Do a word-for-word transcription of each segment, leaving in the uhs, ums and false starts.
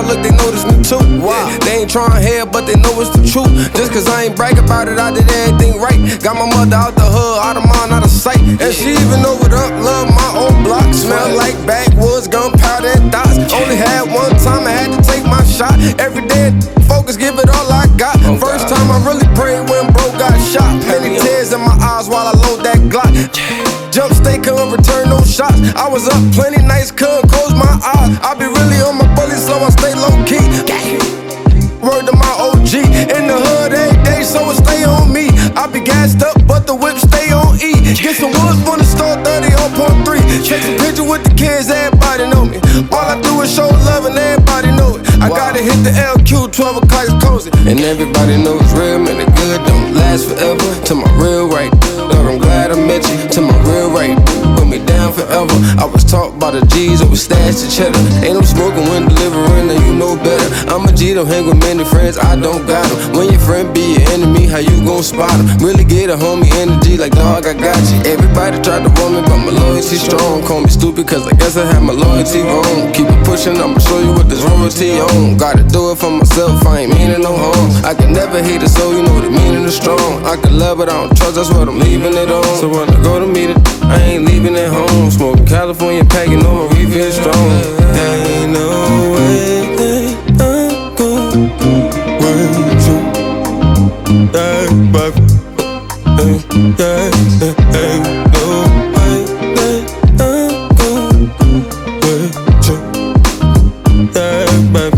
crowd look, they notice me too. Wow. Yeah, they ain't trying here, but they know it's the truth. Just cause I ain't brag about it, I did everything right. Got my mother out the hood, out of mind, out of sight. And she even know it up, love my old block. Smell like backwoods, gunpowder and dots. Only had one time, I had to take my shot. Every day, focus, give it all I got. First time I really prayed when bro got shot. Many tears in my eyes while I load that Glock. Jump, stay, couldn't return no shots. I was up plenty nights, couldn't close my eyes. I be really on my bully, so I stay low key. Word to my O G, in the hood every day, so it stay on me. I be gassed up, but the whip stay on E. Get some woods from the store, thirty on point three. Take some picture with the kids, everybody know me. All I do is show love and everybody know it. I gotta hit the L Q, twelve o'clock is cozy. And everybody knows real, man, the good don't last forever. To my real right, Lord, I'm glad I met you. To my real right, put me down forever. I was taught by the G's over stash to cheddar. Ain't no smoking when delivering, and you know better. I'm a G, don't hang with many friends, I don't got them. When your friend be your enemy, how you gon' spot them? Really get a homie energy like dog, I got you. Everybody tried to warn me, but my loyalty strong. Call me stupid, cause I guess I had my loyalty wrong. Keep it pushing, I'ma show you what this royalty on. Gotta do it for myself, I ain't meaning no harm. I can never hate a soul, you know the meaning is strong. I can love, but I don't trust, that's what I'm leaving it on. So when I go to meet it, I ain't leaving it home. Smoking California pack, you know my reef is strong. There ain't no way that I'm gon' with you. Yeah, baby. Yeah, yeah, ain't no way that I'm gon' with you. Yeah, baby.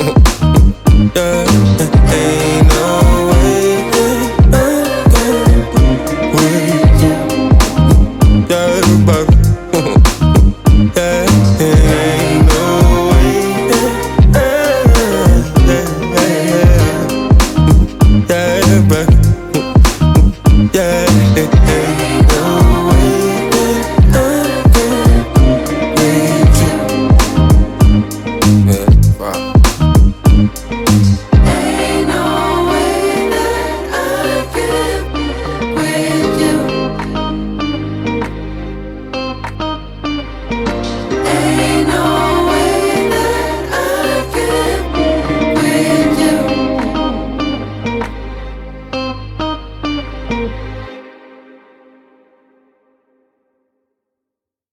Yeah, ain't no way that I'm gon' with you. Yeah, baby. Yeah, ain't no way that yeah, yeah, yeah, baby. Yeah, yeah.